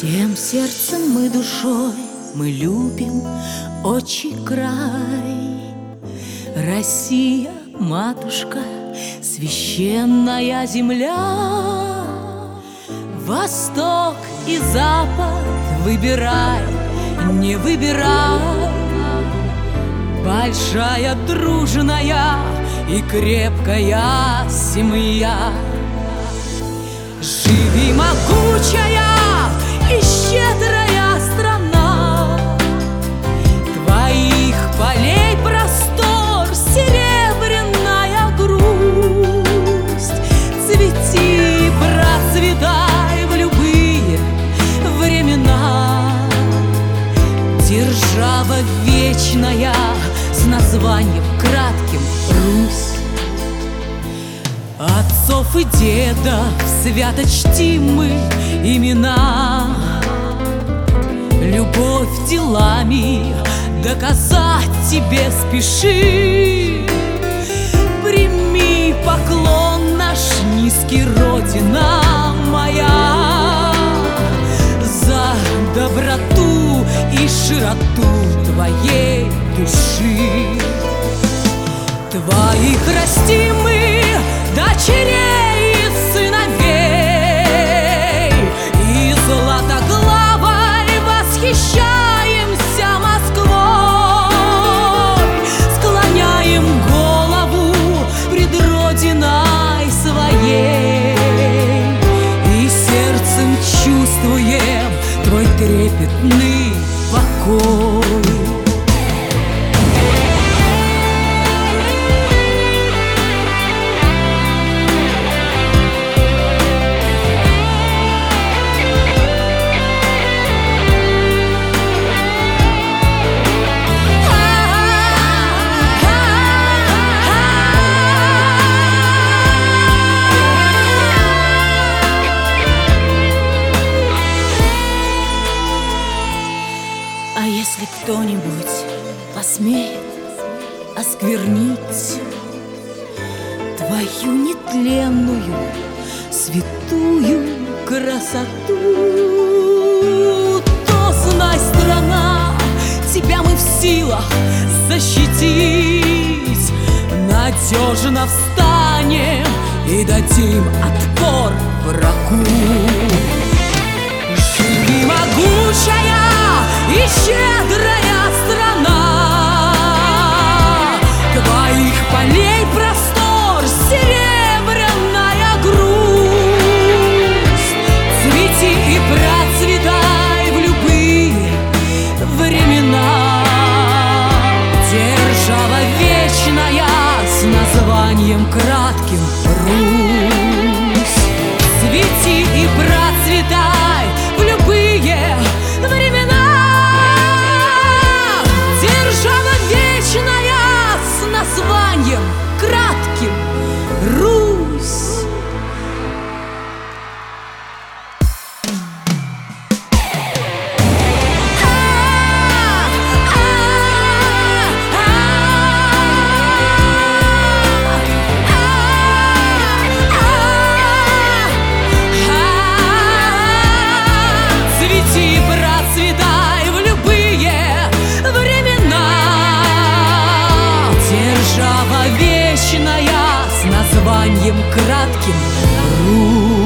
Всем сердцем мы душой, мы любим отчий край. Россия, матушка, священная земля. Восток и запад выбирай, не выбирай. Большая, дружная и крепкая семья. Живи, могучая и щедрая страна. Твоих полей простор, серебряная грусть. Цвети, процветай в любые времена. Держава вечная с названием кратким Русь. Отцов и дедов свято чтим мы имена. Любовь делами доказать тебе спеши. Прими поклон наш низкий, Родина моя, за доброту и широту твоей души. Твоих растим мы, дочерей и сыновей, и златоглавой восхищаемся Москвой. Склоняем голову пред Родиной своей и сердцем чувствуем твой трепетный покой. А если кто-нибудь посмеет осквернить твою нетленную, святую красоту, то знай, страна, тебя мы в силах защитить. Надежно встанем и дадим отпор врагу. Живи, могучая и щедрая страна. Твоих полей простор, серебряная грусть. Цвети и процветай в любые времена. Держава вечная с названием кратким Русь. Цвети и процветай в любые времена. Держава вечная с названием кратким Русь. Цвети, процветай в любые времена. Держава вечная с названием кратким Русь.